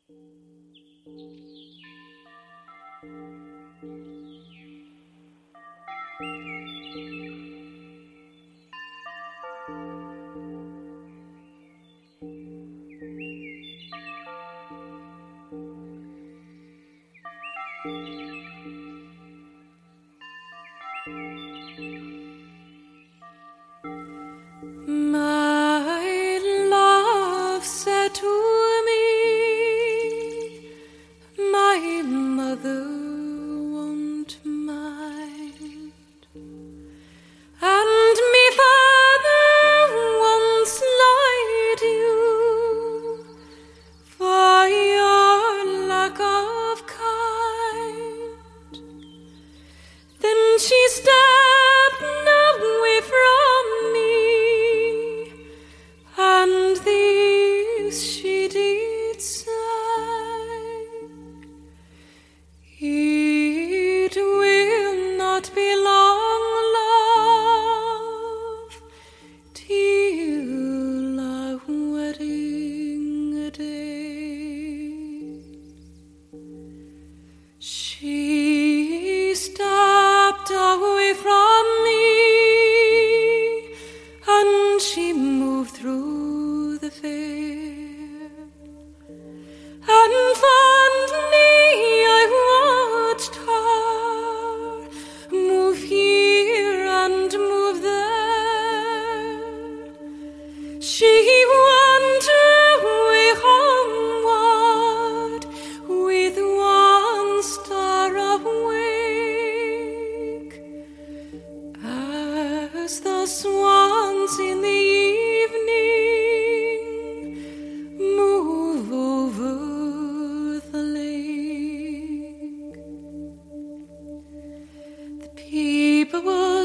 My love said to me, my mother won't mind, and me father won't slight you for your lack of kind. Then she stepped away from me, and these she did say, it will not be long, love, till our wedding day. She stepped away from me, and she moved through the fair, and fondly I watched her move here and move there. She went away homeward with one star awake, as the swans in the evening move over the lake. The people were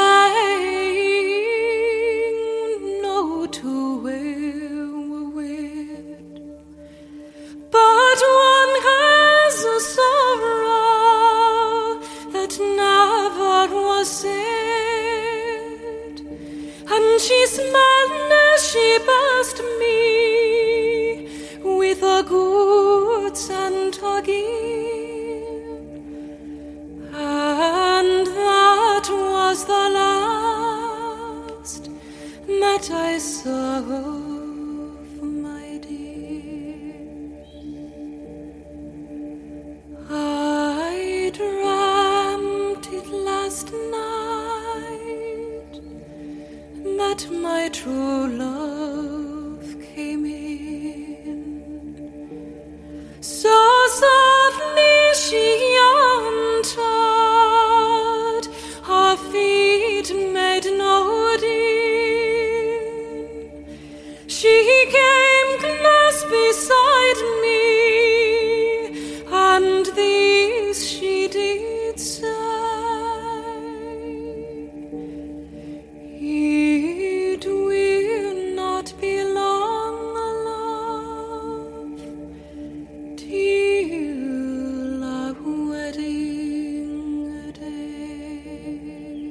saying no two were wed, but one has a sorrow that never was said, and she smiled as she passed me with a good Santa gift, and that was the last that I saw of my dear. I dreamt it last night that my true love came in. So softly she entered, her feet made no din. She came close beside me, and this she did say, it will not be long, love, till our wedding day.